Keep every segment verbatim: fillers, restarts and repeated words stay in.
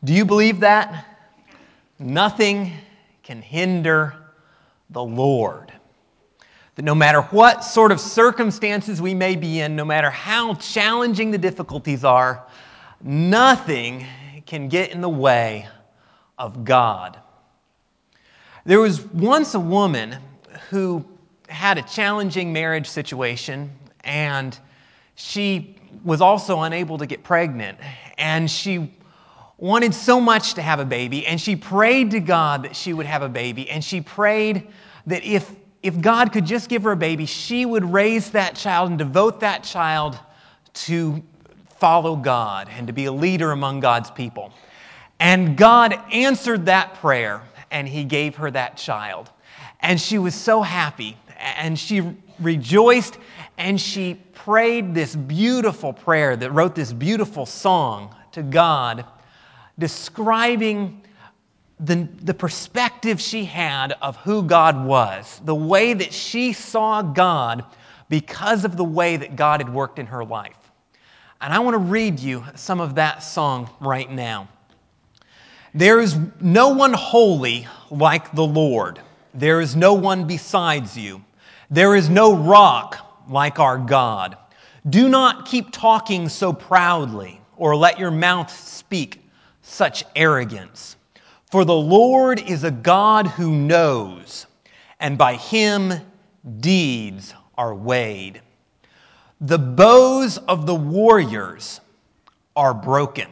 Do you believe that? Nothing can hinder the Lord. That no matter what sort of circumstances we may be in, no matter how challenging the difficulties are, nothing can get in the way of God. There was once a woman who had a challenging marriage situation, and she was also unable to get pregnant, and she wanted so much to have a baby, and she prayed to God that she would have a baby, and she prayed that if, if God could just give her a baby, she would raise that child and devote that child to follow God and to be a leader among God's people. And God answered that prayer, and He gave her that child. And she was so happy, and she rejoiced, and she prayed this beautiful prayer that wrote this beautiful song to God, describing the, the perspective she had of who God was, the way that she saw God because of the way that God had worked in her life. And I want to read you some of that song right now. There is no one holy like the Lord. There is no one besides you. There is no rock like our God. Do not keep talking so proudly, or let your mouth speak such arrogance. For the Lord is a God who knows, and by Him deeds are weighed. The bows of the warriors are broken,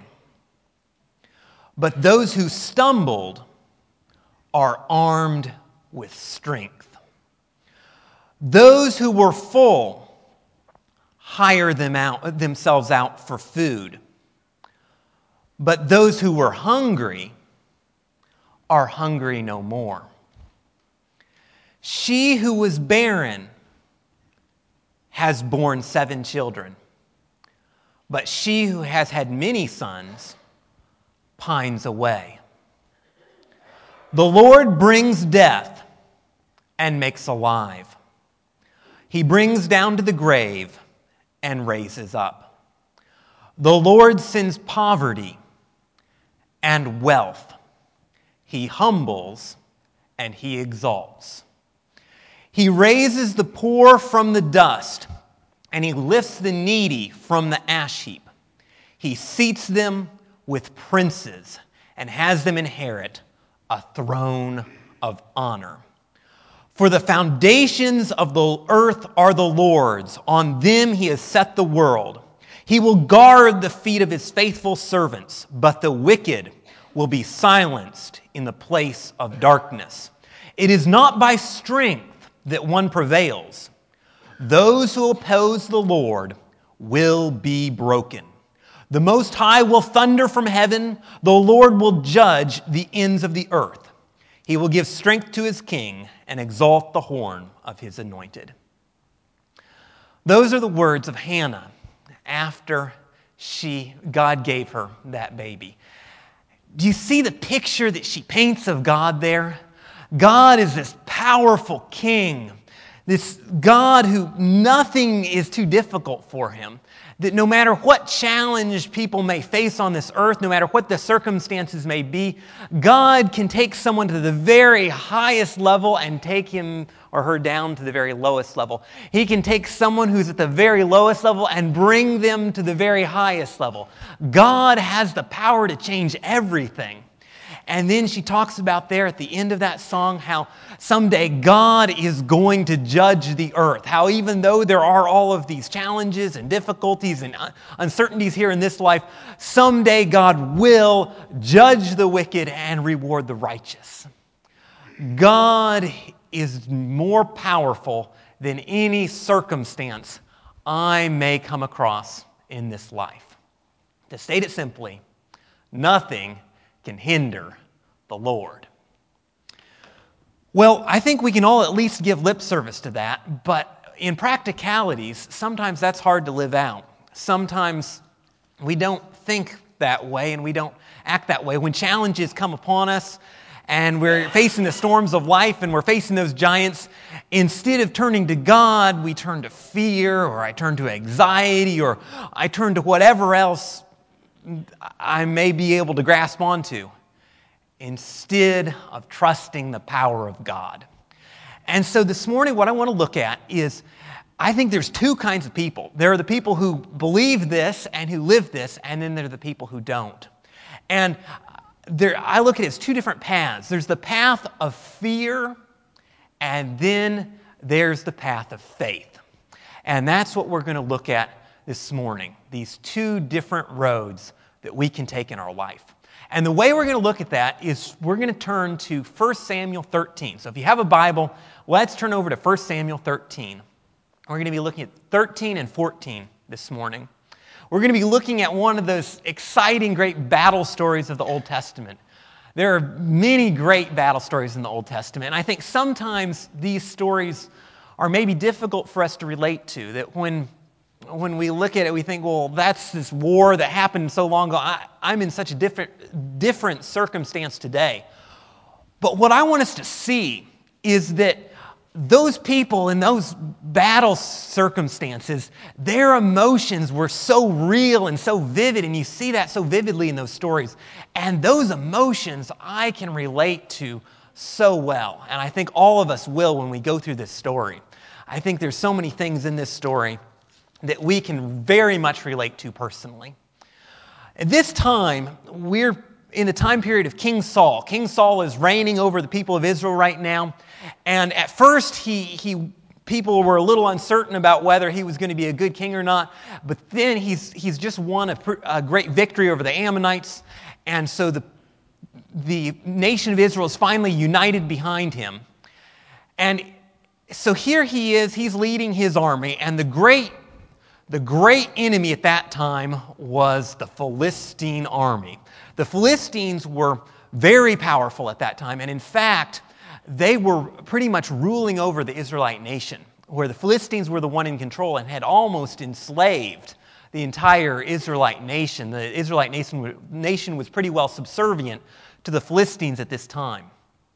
but those who stumbled are armed with strength. Those who were full hire them out, themselves out for food, but those who were hungry are hungry no more. She who was barren has borne seven children, but she who has had many sons pines away. The Lord brings death and makes alive. He brings down to the grave and raises up. The Lord sends poverty and wealth. He humbles and He exalts. He raises the poor from the dust, and He lifts the needy from the ash heap. He seats them with princes and has them inherit a throne of honor. For the foundations of the earth are the Lord's. On them He has set the world. He will guard the feet of His faithful servants, but the wicked will be silenced in the place of darkness. It is not by strength that one prevails. Those who oppose the Lord will be broken. The Most High will thunder from heaven. The Lord will judge the ends of the earth. He will give strength to His king and exalt the horn of His anointed. Those are the words of Hannah after she, God gave her that baby. Do you see the picture that she paints of God there? God is this powerful king, this God who nothing is too difficult for Him. That no matter what challenge people may face on this earth, no matter what the circumstances may be, God can take someone to the very highest level and take him or her down to the very lowest level. He can take someone who's at the very lowest level and bring them to the very highest level. God has the power to change everything. And then she talks about there at the end of that song how someday God is going to judge the earth. How even though there are all of these challenges and difficulties and uncertainties here in this life, someday God will judge the wicked and reward the righteous. God is more powerful than any circumstance I may come across in this life. To state it simply, nothing can hinder the Lord. Well, I think we can all at least give lip service to that, but in practicalities, sometimes that's hard to live out. Sometimes we don't think that way and we don't act that way. When challenges come upon us and we're facing the storms of life and we're facing those giants, instead of turning to God, we turn to fear, or I turn to anxiety, or I turn to whatever else I may be able to grasp onto, instead of trusting the power of God. And so this morning, what I want to look at is, I think there's two kinds of people. There are the people who believe this and who live this, and then there are the people who don't. And there, I look at it as two different paths. There's the path of fear, and then there's the path of faith. And that's what we're going to look at this morning, these two different roads that we can take in our life. And the way we're going to look at that is we're going to turn to First Samuel thirteen. So if you have a Bible, let's turn over to First Samuel thirteen. We're going to be looking at thirteen and fourteen this morning. We're going to be looking at one of those exciting, great battle stories of the Old Testament. There are many great battle stories in the Old Testament, and I think sometimes these stories are maybe difficult for us to relate to, that when When we look at it, we think, well, that's this war that happened so long ago. I, I'm in such a different, different circumstance today. But what I want us to see is that those people in those battle circumstances, their emotions were so real and so vivid, and you see that so vividly in those stories. And those emotions I can relate to so well. And I think all of us will when we go through this story. I think there's so many things in this story that we can very much relate to personally. At this time, we're in the time period of King Saul. King Saul is reigning over the people of Israel right now. And at first, he, he people were a little uncertain about whether he was going to be a good king or not. But then he's, he's just won a, a great victory over the Ammonites. And so the, the nation of Israel is finally united behind him. And so here he is, he's leading his army, and the great The great enemy at that time was the Philistine army. The Philistines were very powerful at that time, and in fact, they were pretty much ruling over the Israelite nation, where the Philistines were the one in control and had almost enslaved the entire Israelite nation. The Israelite nation, nation was pretty well subservient to the Philistines at this time.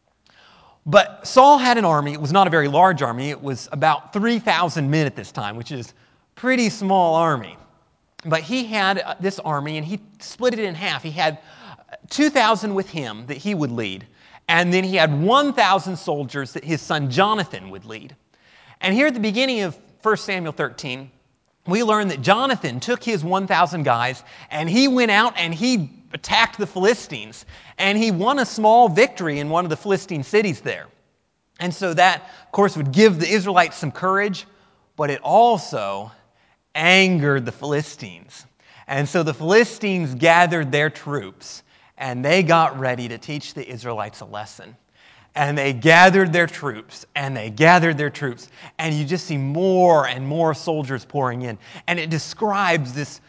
But Saul had an army. It was not a very large army. It was about three thousand men at this time, which is pretty small army. But he had this army, and he split it in half. He had two thousand with him that he would lead, and then he had one thousand soldiers that his son Jonathan would lead. And here at the beginning of First Samuel thirteen, we learn that Jonathan took his one thousand guys, and he went out and he attacked the Philistines, and he won a small victory in one of the Philistine cities there. And so that, of course, would give the Israelites some courage, but it also angered the Philistines. And so the Philistines gathered their troops, and they got ready to teach the Israelites a lesson. And they gathered their troops, and they gathered their troops, and you just see more and more soldiers pouring in. And it describes this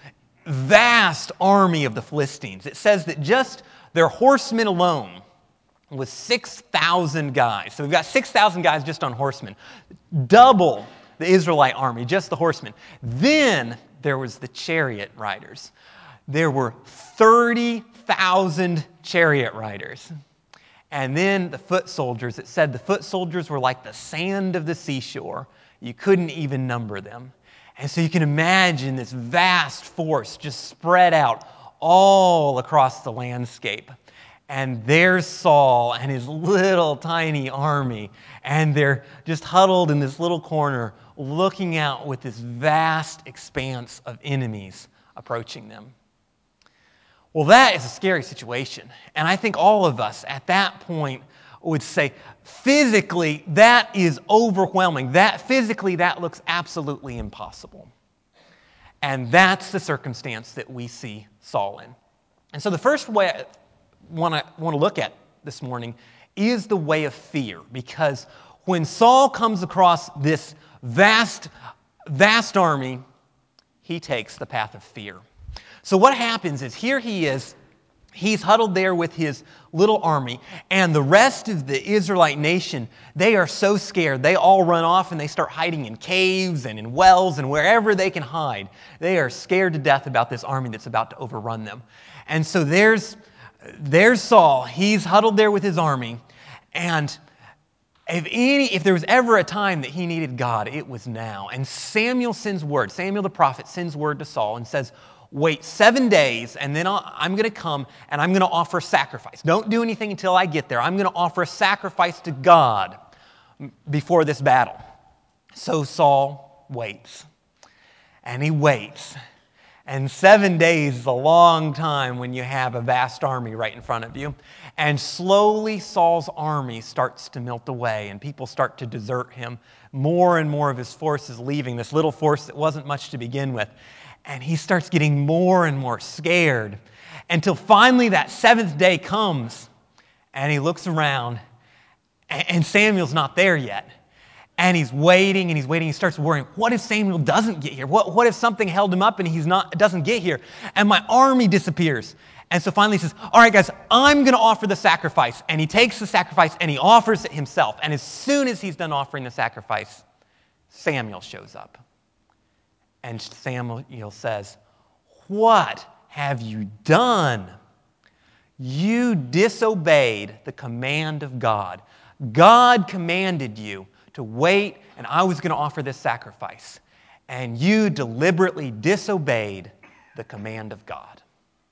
vast army of the Philistines. It says that just their horsemen alone was six thousand guys. So we've got six thousand guys just on horsemen. Double the Israelite army, just the horsemen. Then there was the chariot riders. There were thirty thousand chariot riders. And then the foot soldiers. It said the foot soldiers were like the sand of the seashore. You couldn't even number them. And so you can imagine this vast force just spread out all across the landscape. And there's Saul and his little tiny army. And they're just huddled in this little corner, looking out with this vast expanse of enemies approaching them. Well, that is a scary situation. And I think all of us at that point would say, physically, that is overwhelming. That physically, that looks absolutely impossible. And that's the circumstance that we see Saul in. And so the first way I want to want to look at this morning is the way of fear. Because when Saul comes across this vast, vast army, he takes the path of fear. So what happens is, here he is, he's huddled there with his little army, and the rest of the Israelite nation, they are so scared. They all run off and they start hiding in caves and in wells and wherever they can hide. They are scared to death about this army that's about to overrun them. And so there's, there's Saul. He's huddled there with his army, and If any, if there was ever a time that he needed God, it was now. And Samuel sends word. Samuel the prophet sends word to Saul and says, wait seven days, and then I'll, I'm going to come and I'm going to offer a sacrifice. Don't do anything until I get there. I'm going to offer a sacrifice to God before this battle. So Saul waits, and he waits. And seven days is a long time when you have a vast army right in front of you. And slowly Saul's army starts to melt away, and people start to desert him. More and more of his force is leaving, this little force that wasn't much to begin with. And he starts getting more and more scared until finally that seventh day comes, and he looks around, and Samuel's not there yet. And he's waiting and he's waiting. He starts worrying, what if Samuel doesn't get here? What, what if something held him up and he's not doesn't get here? And my army disappears. And so finally he says, all right, guys, I'm going to offer the sacrifice. And he takes the sacrifice and he offers it himself. And as soon as he's done offering the sacrifice, Samuel shows up. And Samuel says, what have you done? You disobeyed the command of God. God commanded you to wait, and I was going to offer this sacrifice. And you deliberately disobeyed the command of God.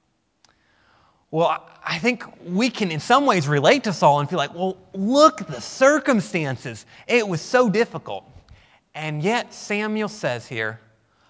Well, I think we can in some ways relate to Saul and feel like, well, look at the circumstances. It was so difficult. And yet Samuel says here,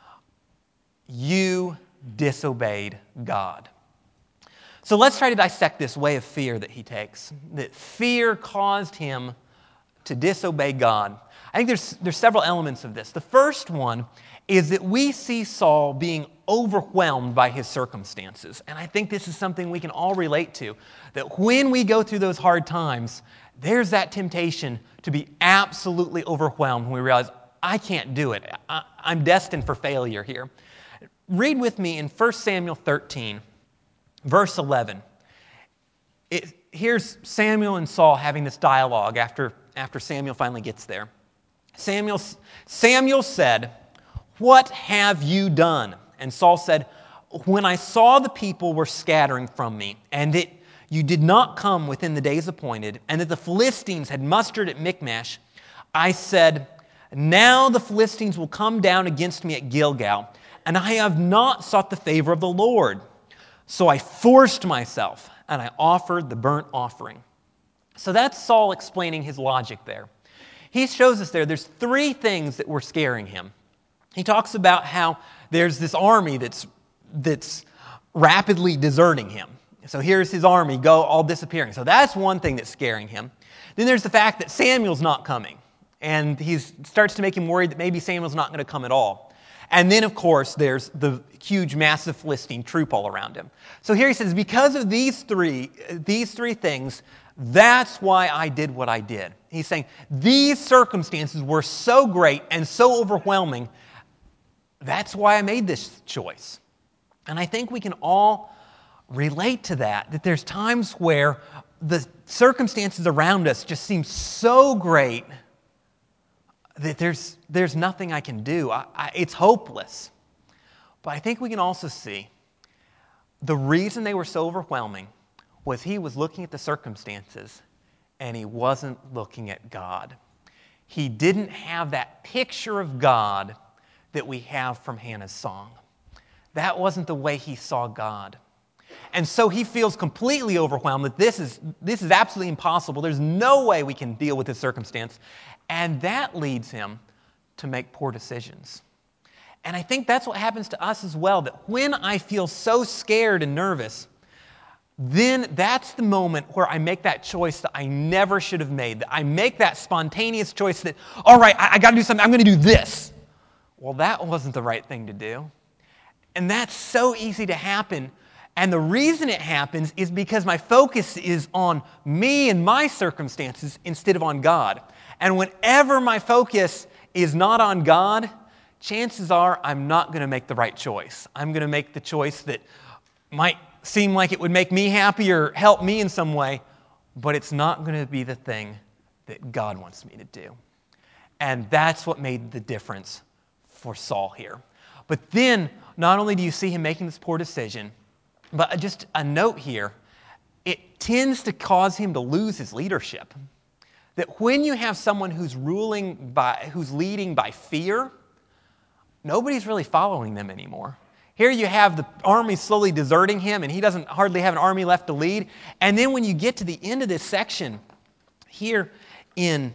you disobeyed God. So let's try to dissect this way of fear that he takes. That fear caused him to disobey God. I think there's, there's several elements of this. The first one is that we see Saul being overwhelmed by his circumstances. And I think this is something we can all relate to. That when we go through those hard times, there's that temptation to be absolutely overwhelmed when we realize, I can't do it. I, I'm destined for failure here. Read with me in First Samuel thirteen, verse eleven. It, here's Samuel and Saul having this dialogue after, after Samuel finally gets there. Samuel, Samuel said, what have you done? And Saul said, when I saw the people were scattering from me, and that you did not come within the days appointed, and that the Philistines had mustered at Michmash, I said, now the Philistines will come down against me at Gilgal, and I have not sought the favor of the Lord. So I forced myself, and I offered the burnt offering. So that's Saul explaining his logic there. He shows us there, there's three things that were scaring him. He talks about how there's this army that's, that's rapidly deserting him. So here's his army, go all disappearing. So that's one thing that's scaring him. Then there's the fact that Samuel's not coming. And he starts to make him worried that maybe Samuel's not going to come at all. And then, of course, there's the huge, massive Philistine troop all around him. So here he says, because of these three, these three things, that's why I did what I did. He's saying, these circumstances were so great and so overwhelming, that's why I made this choice. And I think we can all relate to that, that there's times where the circumstances around us just seem so great that there's, there's nothing I can do. I, I, it's hopeless. But I think we can also see the reason they were so overwhelming was he was looking at the circumstances and he wasn't looking at God. He didn't have that picture of God that we have from Hannah's song. That wasn't the way he saw God. And so he feels completely overwhelmed that this is, this is absolutely impossible. There's no way we can deal with this circumstance. And that leads him to make poor decisions. And I think that's what happens to us as well, that when I feel so scared and nervous, then that's the moment where I make that choice that I never should have made. That I make that spontaneous choice that, all right, I, I got to do something. I'm going to do this. Well, that wasn't the right thing to do. And that's so easy to happen. And the reason it happens is because my focus is on me and my circumstances instead of on God. And whenever my focus is not on God, chances are I'm not going to make the right choice. I'm going to make the choice that might seem like it would make me happy or help me in some way, but it's not going to be the thing that God wants me to do. And that's what made the difference for Saul here. But then, not only do you see him making this poor decision, but just a note here, it tends to cause him to lose his leadership. That when you have someone who's ruling by, who's leading by fear, nobody's really following them anymore. Here you have the army slowly deserting him, and he doesn't hardly have an army left to lead. And then when you get to the end of this section, here in,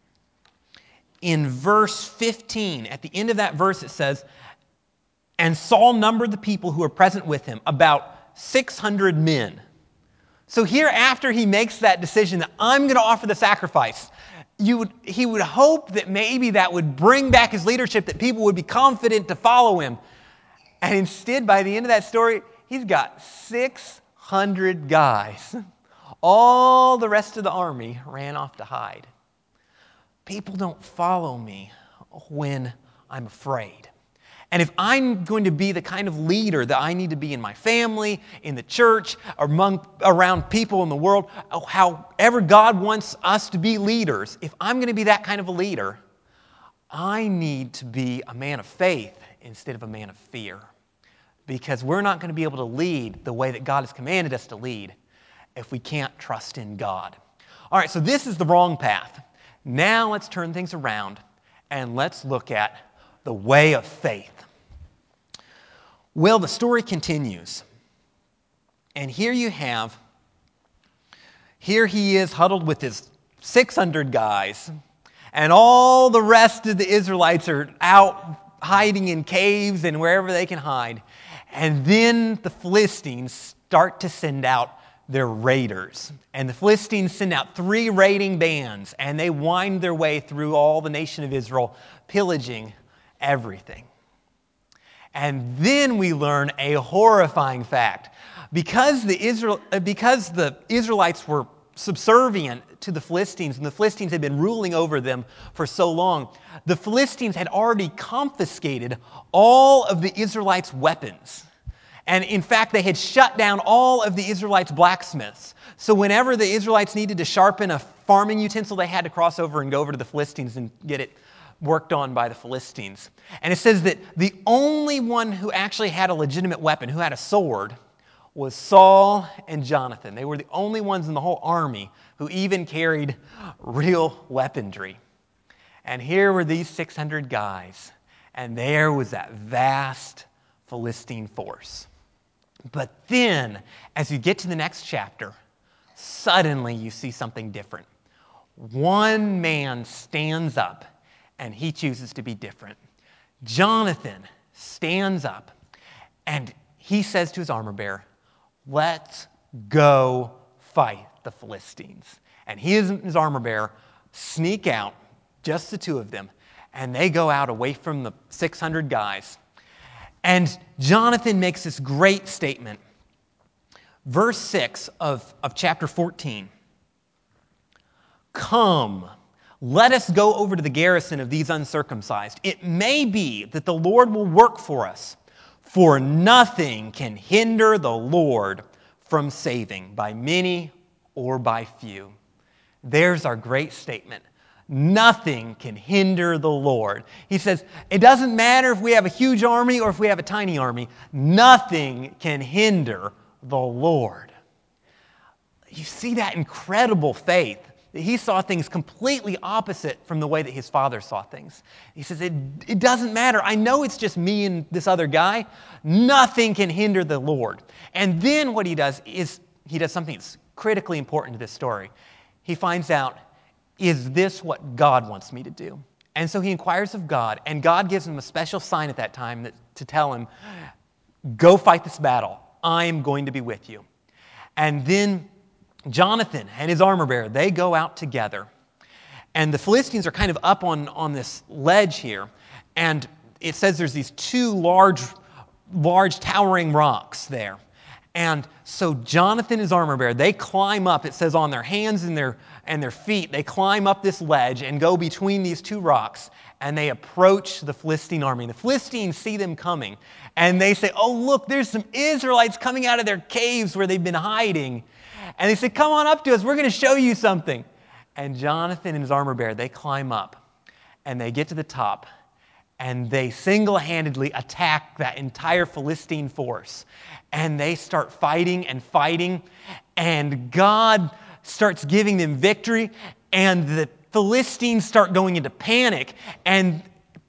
in verse fifteen, at the end of that verse it says, "And Saul numbered the people who were present with him, about six hundred men." So here, after he makes that decision that I'm going to offer the sacrifice, you would, he would hope that maybe that would bring back his leadership, that people would be confident to follow him. And instead, by the end of that story, he's got six hundred guys. All the rest of the army ran off to hide. People don't follow me when I'm afraid. And if I'm going to be the kind of leader that I need to be in my family, in the church, among, around people in the world, however God wants us to be leaders, if I'm going to be that kind of a leader, I need to be a man of faith instead of a man of fear. Because we're not going to be able to lead the way that God has commanded us to lead if we can't trust in God. All right, so this is the wrong path. Now let's turn things around and let's look at the way of faith. Well, the story continues. And here you have, here he is huddled with his six hundred guys, and all the rest of the Israelites are out hiding in caves and wherever they can hide. And then the Philistines start to send out their raiders. And the Philistines send out three raiding bands, and they wind their way through all the nation of Israel, pillaging everything. And then we learn a horrifying fact. Because the Israel, because the Israelites were subservient to the Philistines, and the Philistines had been ruling over them for so long, the Philistines had already confiscated all of the Israelites' weapons. And in fact, they had shut down all of the Israelites' blacksmiths. So whenever the Israelites needed to sharpen a farming utensil, they had to cross over and go over to the Philistines and get it worked on by the Philistines. And it says that the only one who actually had a legitimate weapon, who had a sword, was Saul and Jonathan. They were the only ones in the whole army who even carried real weaponry. And here were these six hundred guys, and there was that vast Philistine force. But then, as you get to the next chapter, suddenly you see something different. One man stands up, and he chooses to be different. Jonathan stands up, and he says to his armor bearer, "Let's go fight the Philistines." And he and his armor bearer sneak out, just the two of them, and they go out away from the six hundred guys. And Jonathan makes this great statement. Verse six of, of chapter fourteen. "Come, let us go over to the garrison of these uncircumcised. It may be that the Lord will work for us, for nothing can hinder the Lord from saving, by many or by few." There's our great statement. Nothing can hinder the Lord. He says, it doesn't matter if we have a huge army or if we have a tiny army. Nothing can hinder the Lord. You see that incredible faith. That he saw things completely opposite from the way that his father saw things. He says, it, it doesn't matter. I know it's just me and this other guy. Nothing can hinder the Lord. And then what he does is he does something that's critically important to this story. He finds out, is this what God wants me to do? And so he inquires of God, and God gives him a special sign at that time that, to tell him, go fight this battle. I'm going to be with you. And then Jonathan and his armor bearer, they go out together. And the Philistines are kind of up on, on this ledge here. And it says there's these two large, large towering rocks there. And so Jonathan and his armor bearer, they climb up, it says on their hands and their, and their feet, they climb up this ledge and go between these two rocks, and they approach the Philistine army. The Philistines see them coming, and they say, oh, look, there's some Israelites coming out of their caves where they've been hiding. And they say, come on up to us, we're going to show you something. And Jonathan and his armor bearer, they climb up, and they get to the top, and they single-handedly attack that entire Philistine force. And they start fighting and fighting, and God starts giving them victory, and the Philistines start going into panic, and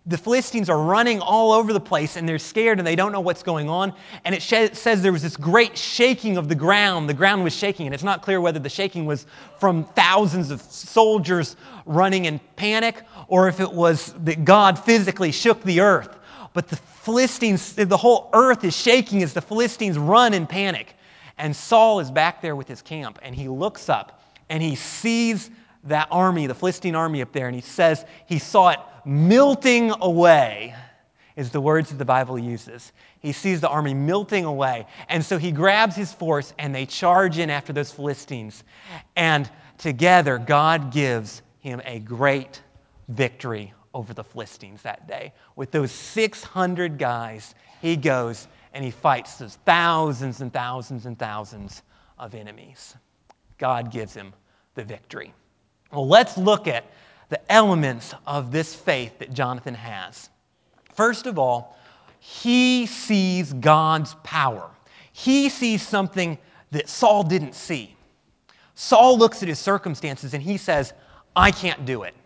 the Philistines are running all over the place, and they're scared, and they don't know what's going on. And it sh- says there was this great shaking of the ground. The ground was shaking, and it's not clear whether the shaking was from thousands of soldiers running in panic, or if it was that God physically shook the earth. But the Philistines, the whole earth is shaking as the Philistines run in panic. And Saul is back there with his camp, and he looks up, and he sees that army, the Philistine army up there, and he says he saw it melting away, is the words that the Bible uses. He sees the army melting away. And so he grabs his force, and they charge in after those Philistines. And together, God gives him a great victory over the Philistines that day. With those six hundred guys, he goes and he fights those thousands and thousands and thousands of enemies. God gives him the victory. Well, let's look at the elements of this faith that Jonathan has. First of all, he sees God's power. He sees something that Saul didn't see. Saul looks at his circumstances and he says, I can't do it.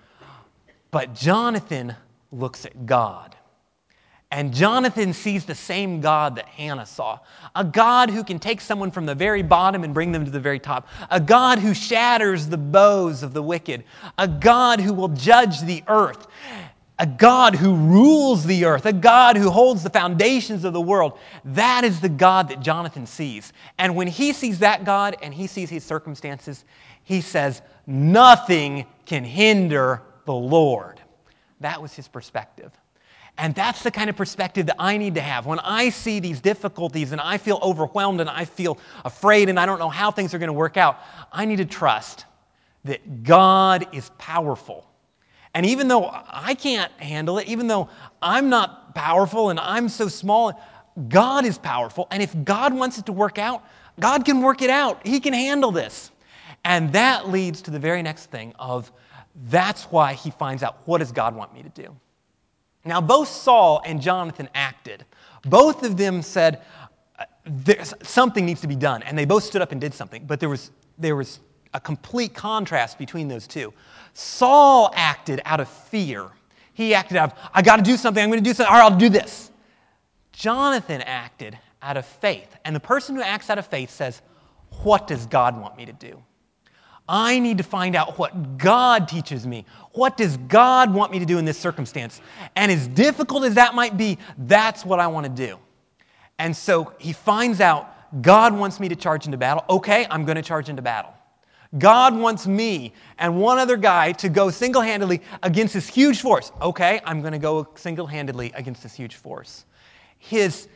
But Jonathan looks at God. And Jonathan sees the same God that Hannah saw. A God who can take someone from the very bottom and bring them to the very top. A God who shatters the bows of the wicked. A God who will judge the earth. A God who rules the earth. A God who holds the foundations of the world. That is the God that Jonathan sees. And when he sees that God and he sees his circumstances, he says, nothing can hinder the Lord. That was his perspective. And that's the kind of perspective that I need to have. When I see these difficulties and I feel overwhelmed and I feel afraid and I don't know how things are going to work out, I need to trust that God is powerful. And even though I can't handle it, even though I'm not powerful and I'm so small, God is powerful. And if God wants it to work out, God can work it out. He can handle this. And that leads to the very next thing of that's why he finds out, what does God want me to do? Now, both Saul and Jonathan acted. Both of them said, something needs to be done. And they both stood up and did something. But there was, there was a complete contrast between those two. Saul acted out of fear. He acted out of, I got to do something, I'm going to do something, all right, I'll do this. Jonathan acted out of faith. And the person who acts out of faith says, what does God want me to do? I need to find out what God teaches me. What does God want me to do in this circumstance? And as difficult as that might be, that's what I want to do. And so he finds out, God wants me to charge into battle. Okay, I'm going to charge into battle. God wants me and one other guy to go single-handedly against this huge force. Okay, I'm going to go single-handedly against this huge force. His,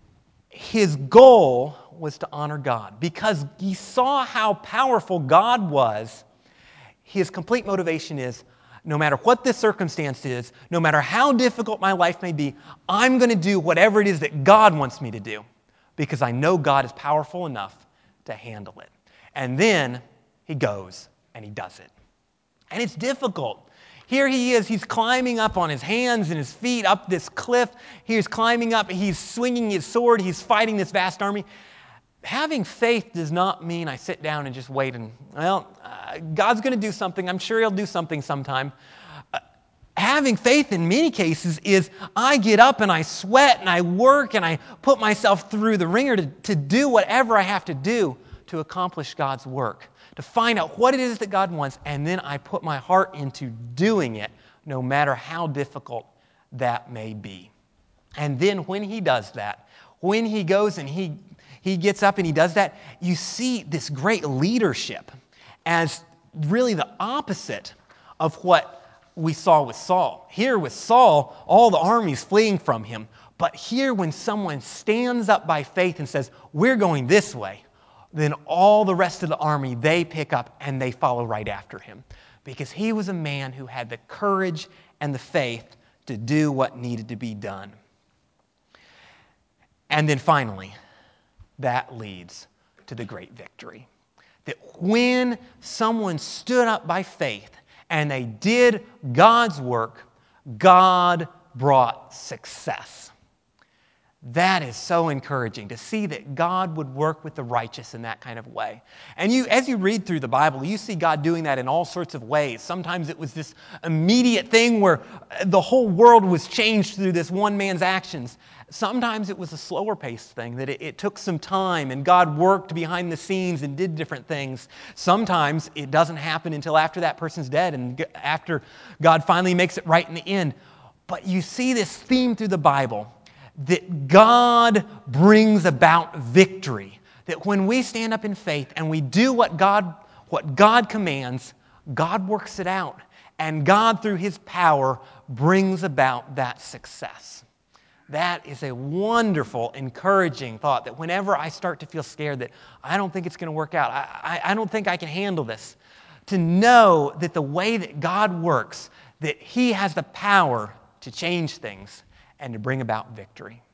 his goal was to honor God. Because he saw how powerful God was, his complete motivation is, no matter what the circumstance is, no matter how difficult my life may be, I'm going to do whatever it is that God wants me to do because I know God is powerful enough to handle it. And then he goes and he does it. And it's difficult. Here he is, he's climbing up on his hands and his feet up this cliff. He's climbing up, he's swinging his sword, he's fighting this vast army. Having faith does not mean I sit down and just wait and, well, uh, God's going to do something. I'm sure he'll do something sometime. Uh, having faith in many cases is I get up and I sweat and I work and I put myself through the ringer to, to do whatever I have to do to accomplish God's work, to find out what it is that God wants, and then I put my heart into doing it no matter how difficult that may be. And then when he does that, when he goes and he He gets up and he does that, you see this great leadership as really the opposite of what we saw with Saul. Here with Saul, all the army's fleeing from him. But here when someone stands up by faith and says, we're going this way, then all the rest of the army, they pick up and they follow right after him. Because he was a man who had the courage and the faith to do what needed to be done. And then finally, that leads to the great victory. That when someone stood up by faith and they did God's work, God brought success. That is so encouraging to see that God would work with the righteous in that kind of way. And you, as you read through the Bible, you see God doing that in all sorts of ways. Sometimes it was this immediate thing where the whole world was changed through this one man's actions. Sometimes it was a slower paced thing, that it, it took some time and God worked behind the scenes and did different things. Sometimes it doesn't happen until after that person's dead and after God finally makes it right in the end. But you see this theme through the Bible, that God brings about victory. That when we stand up in faith and we do what God, what God commands, God works it out. And God, through His power, brings about that success. That is a wonderful, encouraging thought, that whenever I start to feel scared that I don't think it's going to work out, I, I, I don't think I can handle this, to know that the way that God works, that He has the power to change things and to bring about victory.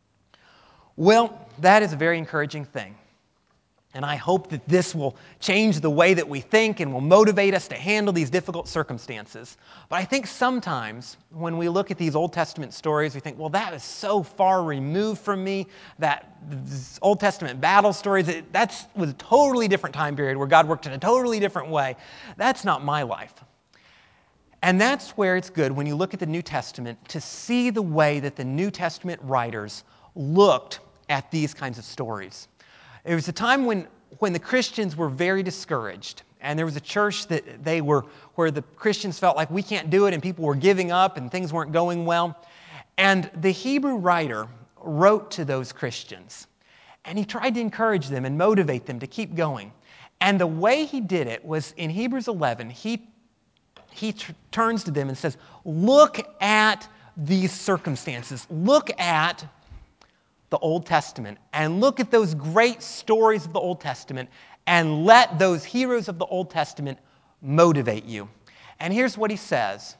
Well, that is a very encouraging thing. And I hope that this will change the way that we think and will motivate us to handle these difficult circumstances. But I think sometimes when we look at these Old Testament stories, we think, well, that is so far removed from me. That Old Testament battle stories, that was a totally different time period where God worked in a totally different way. That's not my life. And that's where it's good when you look at the New Testament to see the way that the New Testament writers looked at these kinds of stories. There was a time when, when the Christians were very discouraged, and there was a church that they were where the Christians felt like we can't do it, and people were giving up, and things weren't going well. And the Hebrew writer wrote to those Christians, and he tried to encourage them and motivate them to keep going. And the way he did it was in Hebrews eleven, he He t- turns to them and says, look at these circumstances. Look at the Old Testament and look at those great stories of the Old Testament and let those heroes of the Old Testament motivate you. And here's what he says.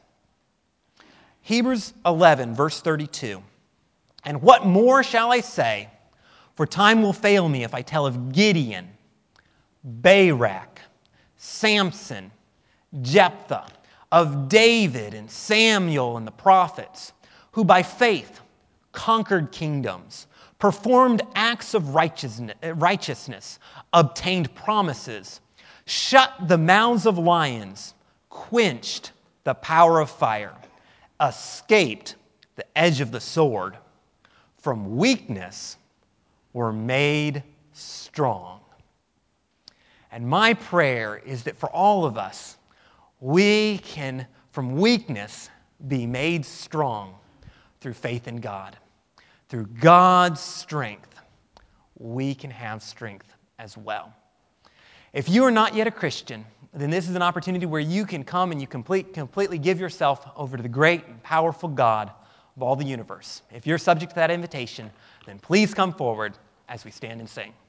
Hebrews eleven, verse thirty-two. And what more shall I say? For time will fail me if I tell of Gideon, Barak, Samson, Jephthah, of David and Samuel and the prophets, who by faith conquered kingdoms, performed acts of righteousness, obtained promises, shut the mouths of lions, quenched the power of fire, escaped the edge of the sword, from weakness were made strong. And my prayer is that for all of us, we can, from weakness, be made strong through faith in God. Through God's strength, we can have strength as well. If you are not yet a Christian, then this is an opportunity where you can come and you complete, completely give yourself over to the great and powerful God of all the universe. If you're subject to that invitation, then please come forward as we stand and sing.